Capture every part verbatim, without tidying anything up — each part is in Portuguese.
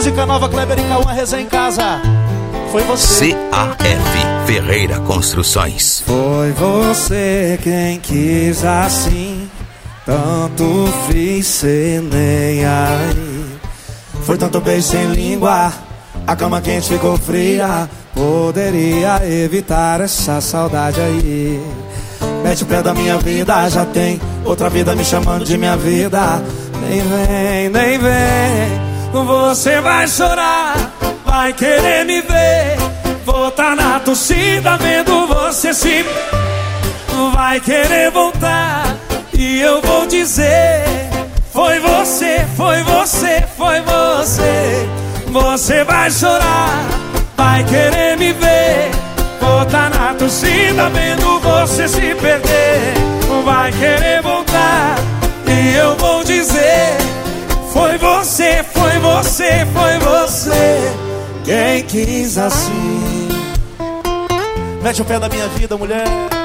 música nova, Kleber e Cauã, resenha em casa. Foi você. C A F Ferreira Construções. Foi você quem quis assim, tanto fiz cê nem aí. Foi tanto beijo sem língua, a cama quente ficou fria. Poderia evitar essa saudade aí. Mete o pé da minha vida, já tem outra vida me chamando de minha vida. Nem vem, nem vem. Você vai chorar, vai querer me ver. Vou tá na torcida vendo você se... Vai querer voltar e eu vou dizer: foi você, foi você, foi você. Você vai chorar, vai querer me ver. Vou tá na torcida vendo você se perder. Vai querer voltar e eu vou dizer: foi você, foi você, foi você quem quis assim. Mete o pé da minha vida, mulher.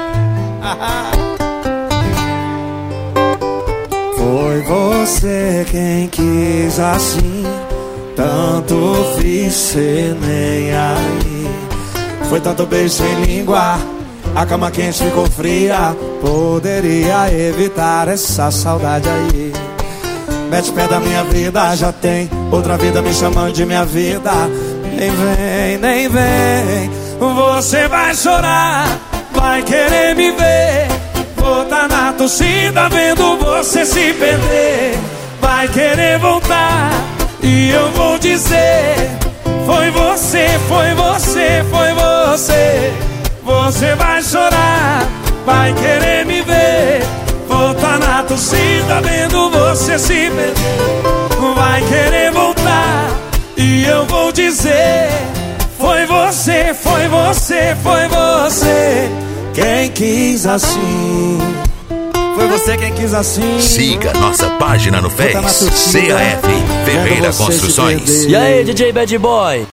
Foi você quem quis assim, tanto fiz cê nem aí. Foi tanto beijo sem língua, a cama quente ficou fria. Poderia evitar essa saudade aí. Mete o pé da minha vida, já tem outra vida me chamando de minha vida. Nem vem, nem vem. Você vai chorar, vai querer me ver. Vou tá na torcida vendo você se perder. Vai querer voltar e eu vou dizer: foi você, foi você, foi você. Você vai chorar, vai querer me ver. Vou tá na torcida vendo você se perder. Vai querer voltar e eu vou dizer: foi você, foi você, foi você quem quis assim. Foi você quem quis assim. Siga nossa página no Face, C A F Ferreira Construções. E aí, D J Bad Boy?